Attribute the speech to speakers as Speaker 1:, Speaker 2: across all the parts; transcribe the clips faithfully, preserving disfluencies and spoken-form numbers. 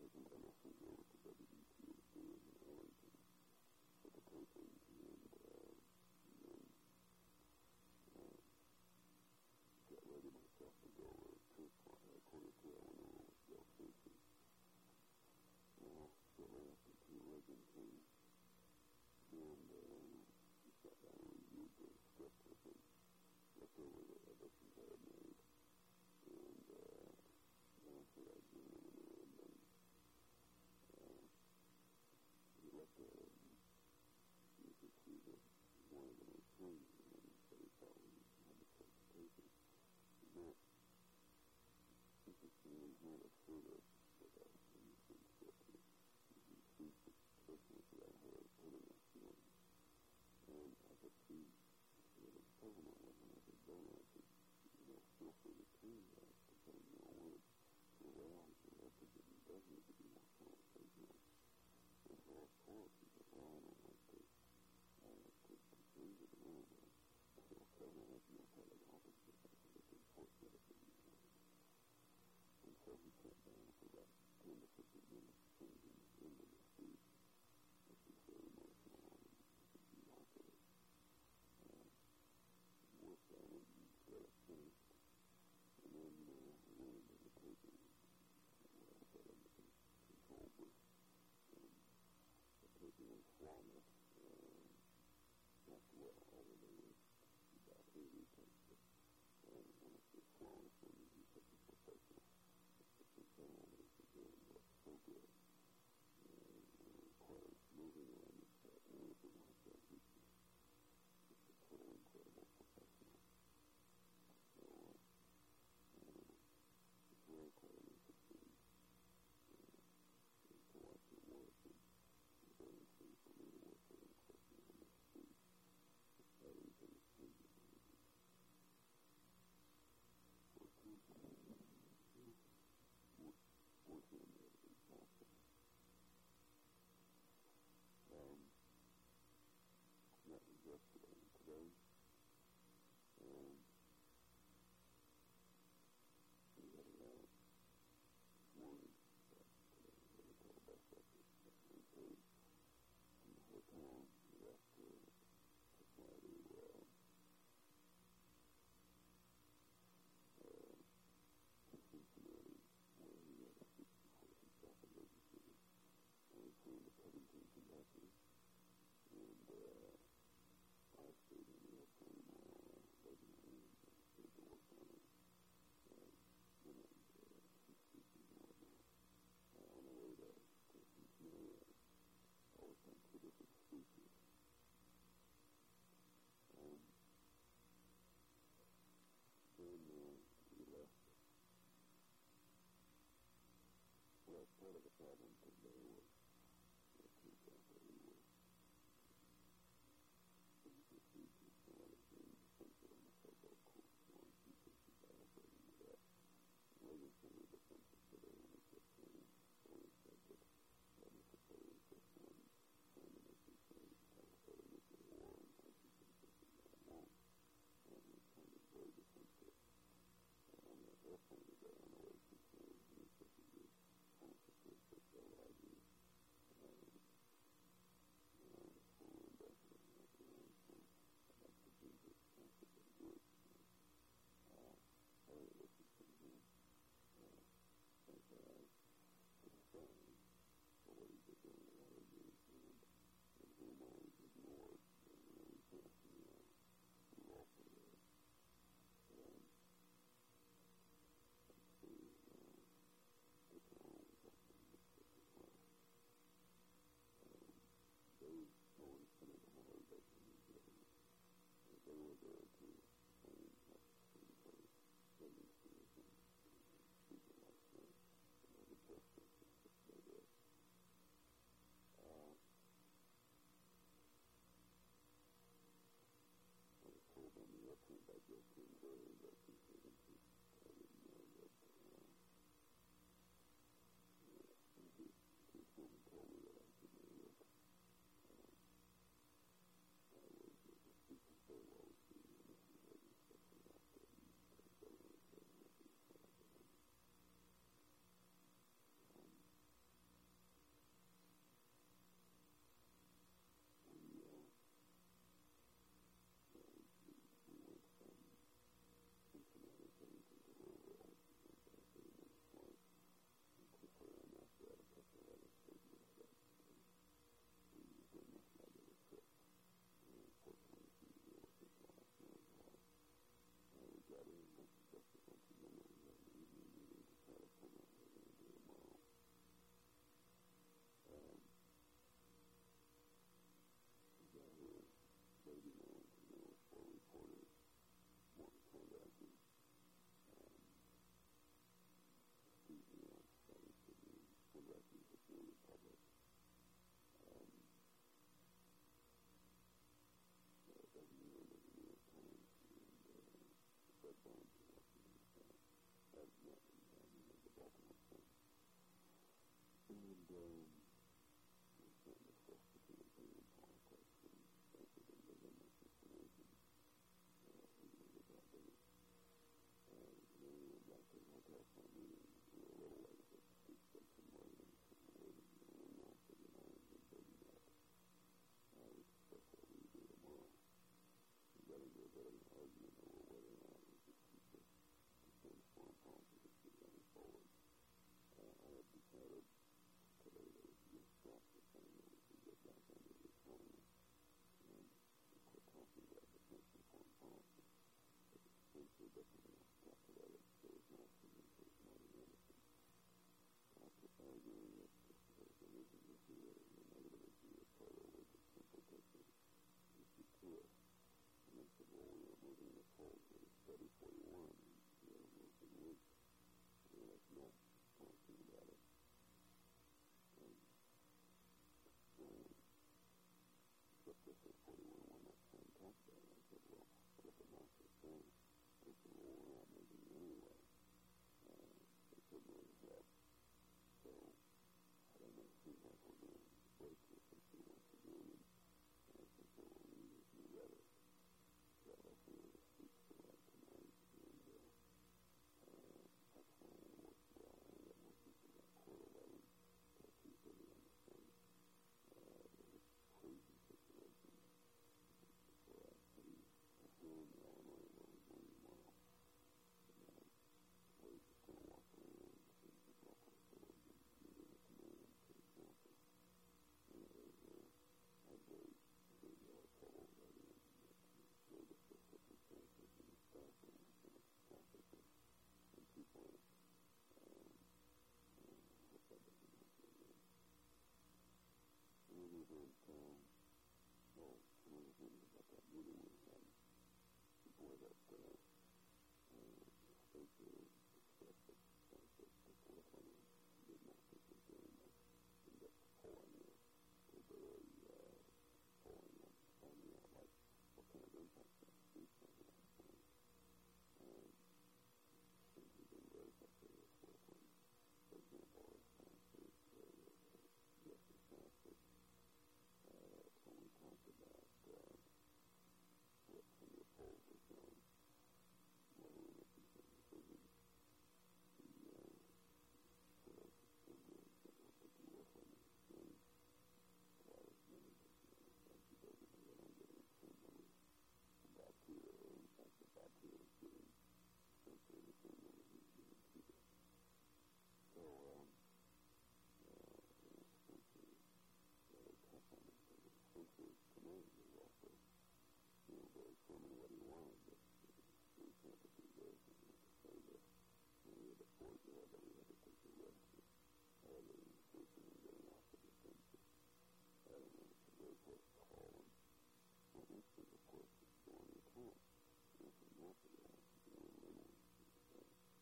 Speaker 1: taking my lessons over to W B T Studios in Arlington for the taping, and, uh, and then uh, got ready myself to go uh, to uh, quarter to I went over with Del Casey. Uh, shortly after T. Reagan came, and uh, we sat down and reviewed the script with him, looked over the auditions I had made, and uh, then I said I'd give him an and then uh, he looked at it, and you could see that he wanted to make changes, and then he said he thought we had to start the taping. He's not, interestingly, he's not a further with us in the script. He treats the personage that I heard putting us in. And I could see that it was talking about what I could go, and I said, you know, feel free to change that, because, you know, we're the realms and records, and it does need to be more conversational. And so, of course, he said, well, I don't like to, I like to, to change it around. But I said, well, Kevin, I have no kind of opposite. I said, it's important that it be. And so he sat down for about ten to fifteen minutes changing into the speech, which was very emotional, and I think he wanted it. Uh, worked on it and got it finished. And then uh, we went into the taping, where I sat in the control booth, and the taping was flawless. Uh, after well, although there were about eighty takes, but uh, when I say flawless, when he's such a professional, it's incredible that he could look so good. Uh, it requires moving around the set and anything like that. He's just, just a total incredible professional. So, uh, uh, it's really quite an interesting uh, to watch it work, and it's very interesting for me to work with him, especially on this speech. Everything is changing. Working, working on everything possible. Um, that was yesterday. Today, um, we got it out this morning, but today we got to tell the best record at three thirty from the hotel. We left to, to fly to, uh, uh, to Cincinnati, where he had a speech before some self-emergency. And we flew to Covington, Kentucky, and, uh, I stayed in the airplane while uh, Reagan and uh, did the work on it, uh, you know, uh, some speeches and whatnot. Uh, on the way to, to Cincinnati, I always done two different speeches. Um, then uh, we left. Well, part of the problem today was it turns out that we were in procedures for what is being defensive on the so-called court one, two fifty battle breaking with that. Reagan said we were defensive today when we kept saying, so we said that that was the very first one trying to make me say I will start a nuclear war in nineteen fifty, and I won't. And we turned it very defensive. And on the airplane today, on the way to Cincinnati, he was supposed to use phone to three six L I V. Um, you know, the full ambassador and that, you know, so I'd like to do this. I said, well, good. Uh, Harry listened to him. Uh, thank God for the sign for what he did during the Watergate, and, and whom I ignored. And, you know, we passed the uh, lawful there. Um, let's see, uh, the town was up in Mississippi as well. Um, they always Senator Hillary Baker was getting it. And they were there to explain what Senator Reagan's position and speaking last night. And they had a press conference that they did. Uh, I was told on the airplane by Joe Kingsbury that he said that he, I didn't know that, uh, yeah, and he, his woman told me that I should know that, uh, I was, uh, the speech was very well received, and this is Reagan, especially after the uh, governor said what he said, and, um, And um, we're starting to discuss the campaign and politics, and frankly, didn't give them much information, uh, even as a campaign. Uh, and then we went back to the hotel for a meeting. We were a little late, but the speech took some waiting, some waiting, and we announced that, you know, it was a big net. Uh, we discussed what we do tomorrow. We got into a bit of an argument over whether or not we should keep this defense foreign policy that keep running forward. Uh, I had decided today that it would be a step to saying that we should get back into the economy and quit talking about defense and foreign policy. But the Supreme Court definitely after that it chose not to because Martin Anderson, after arguing that this is an issue, a negative issue, a title was a simple picture issue to us. And they said, well, we are moving the polls with a study forty-one, and we are moving weeks. And that's not talking about it. And um, but this is forty-one, we're not trying to talk about it. I said, well, what if the master thing? They said, well, we're not moving anyway. Uh, they couldn't really help. So I don't know, it seems like we're going to break this issue once again. And, and I said, well, we need to do better. So I was going to speak for that tonight. And uh, uh, that's why I worked well. I ended up working for that court eleven till two thirty on the Sunday. Uh, it was a crazy situation for us. City of Boone, Illinois, where we're going tomorrow. And, uh, where he's just going to walk around and see people up on swords and meeting the command to the council. And it was, uh, I had very, very little trouble writing it. Showed us the circumstances and the stuff and the traffic and, and people in it. Um, and I hope that doesn't happen again. In any event, um, well, one of the things about that meeting was um, people that uh, uh, Stacy expressed that uh, that the fourth one did not think was very much in-depth polling. They were barely uh, polling up, finding out like what kind of impact that speech might have. And, um, seems to have been very frustrated with fourth one. For example, this past week, or uh, yes, this past week, uh, when we talked about uh, what some of the polls were showing, whether we were making some decisions, the uh, sort of ignorance that was the deal from the exchange. Well, I was many, you know, like he doesn't know that I'm getting same numbers. Bob Peter, or in fact, that Bob Peter was getting essentially the same numbers he was giving Peter. So, um, uh, you know, Spencer is rather tough on it, but Spencer's command was also, you know, very firm in what he wanted, but we can't be very firm to say that, you know, we had to forge ahead, but we had to take the risk of elevating the station and getting off the defensive. I don't know, it's a very close call, and well, Winston, of course, is still on the account. You know, from that to that, you know, and then uh,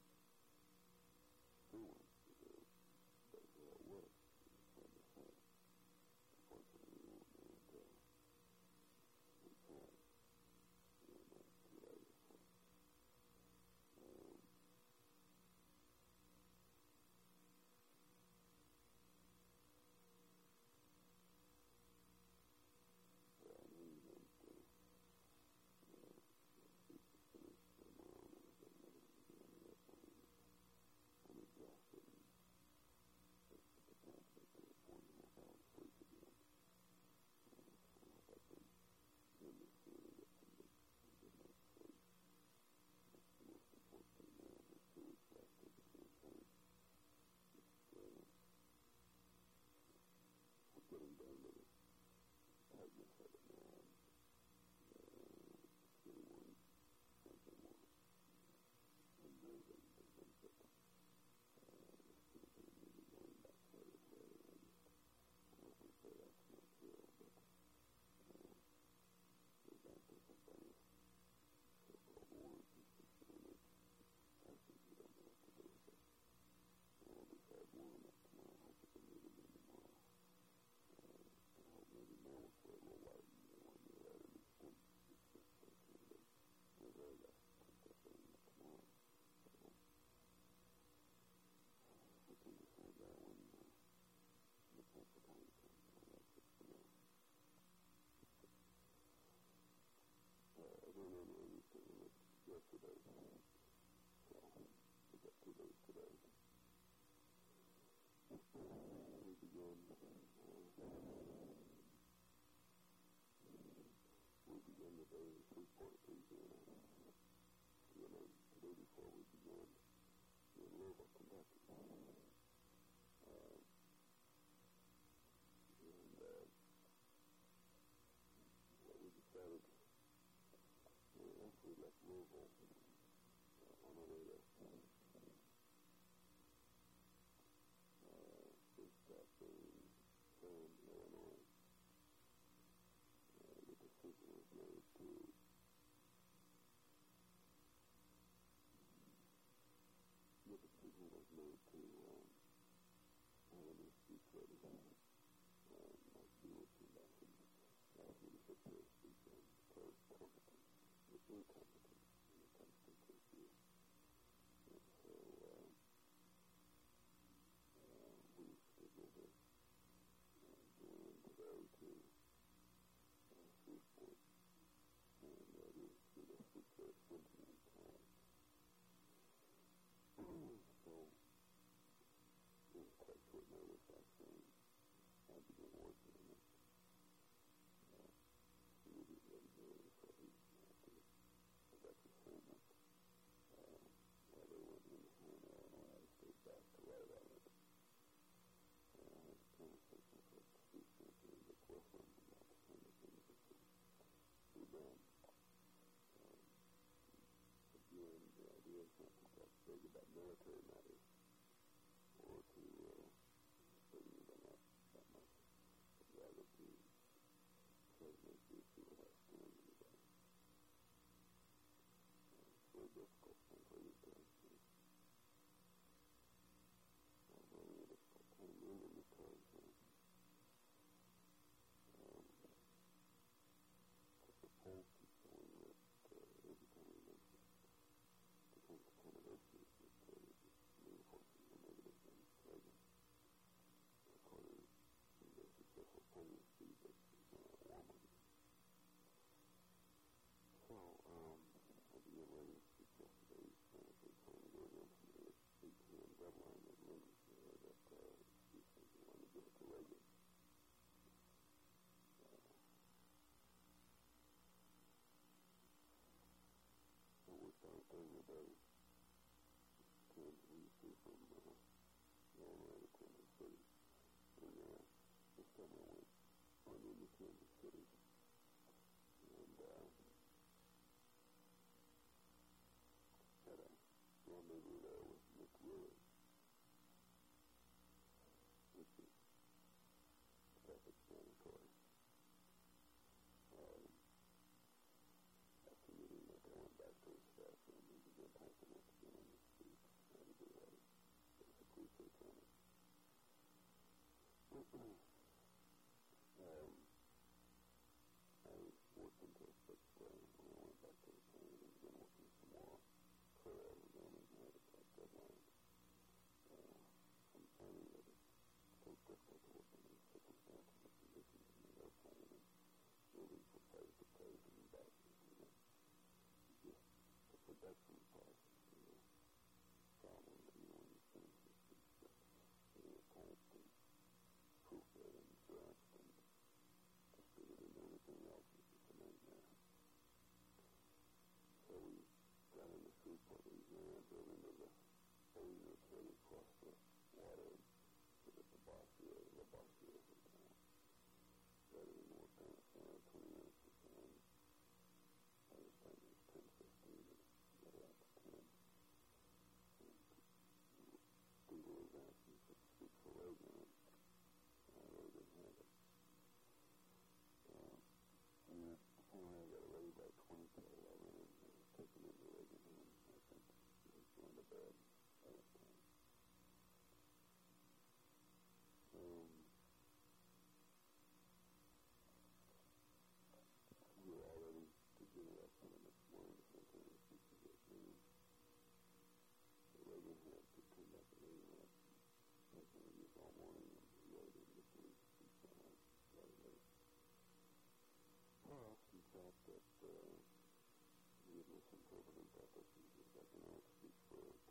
Speaker 1: still wants to do, but will it work? It's hard to say. Unfortunately, we won't know until we try. You know, that's too late, of course. Um, but I know you don't, uh, uh, the speech is finished tomorrow, and I said, no, I'm going to get something. I'm exhausted, and it's at the prospect of a point and I'll fall asleep again. Uh, so I hope I can end this soon and get some good, some good night's sleep. That's the most important thing now. There's two weeks left of the campaign. It's, uh, we're getting down to the tightness of it now, and uh, it's getting more, frankly, more unnerving than uncertain. Uh, this campaign may be going back quite a way, and I just hope and pray that's not true, but uh, there's ample complaints. Circle of war, peace and standards. I think we don't know what to do with it. And we'll decide more on that tomorrow. I hope we can meet again tomorrow. Uh, I hope maybe Mel will play a little light and they want me to write an extent speech for a candidate. My very best attempt at doing that tomorrow. So, uh, we can decide that when, uh, yesterday. So we got two days today. We began, uh, we began the day in Shreveport, Louisiana. You know, the day before we began in Louisville, Kentucky. Uh, and uh, well, we decided, uh, after we left Louisville, uh, on our way to uh, we stopped in Sam, Illinois. Uh, the decision was made to the decision was made to um, have a new speech ready. Uh, Mike Buell came back and asked me to prepare a speech on closed competence, with incompetence when it comes to issue. And so uh, uh, we scheduled it uh, going today to uh, Shreveport, and uh, we were through the speech at Winston College. So it was quite short notice, actually. I began working on it. Uh, immediately really, so he had to go back to Selma. Uh, while they went in Hannah, Illinois, I stayed back to write on it. Uh, I had a conversation with Steve Smith and Rick Wilson about the kind of things that could be done. Um, again, the idea is not to talk big about military matters or to uh, study them up that much, but rather to try to make the issue without scaring anybody. Uh, it's very difficult, frankly, because it's uh, really a difficult time really because uh, um, the polls keep showing that uh, every time we mention the kinds of kind of issues that uh, just reinforces the negative against Reagan. According to the successful polling see that it's uh, woman. So, um, I began writing a speech yesterday, frantically trying to get into the eight p.m. deadline that Lincoln uh, that uh, Steve Lincoln wanted to give it to Reagan. Uh, so we started during the day. We flew from uh, Illinois to Kansas City. And uh, this time I went on into Kansas City. And uh, had a rendezvous there with Nick Willis, which is self-explanatory. Um, after meeting Nick, I went back to his staff room and began typing once again on the speech. I had to do a basic research on it. um, I worked until six today when I went back to the plane and began working some more. Clear again and had a tight deadline. Uh, I'm finding that it's so difficult to work in these circumstances and conditions in the airplane and moving from place to place and back. You know, just the production process is a problem that you know when you finish this speech, just getting it typed and proofread and dressed and distributed and everything else is just a nightmare. So we got into Shreveport, Louisiana, drove into the Holy Nurse headed across the water to the Tabasia, the Labasia Hotel. Started in work on it for twenty minutes or so. By this time it was ten fifteen and a little after ten. And Steve was asking me to speak for Reagan, and I really didn't have it. Uh, and finally I got it ready by twenty to eleven and I was taken into Reagan, and I think he was going to bed by that time. Um, we were all ready to get it up for the next morning, so kind of speeches at noon. So Reagan had to come back at eight and take one of these all morning, and he really didn't get to his speech that night, very late. Well, he thought that uh, he misinterpreting that. That's, that's an act speaks for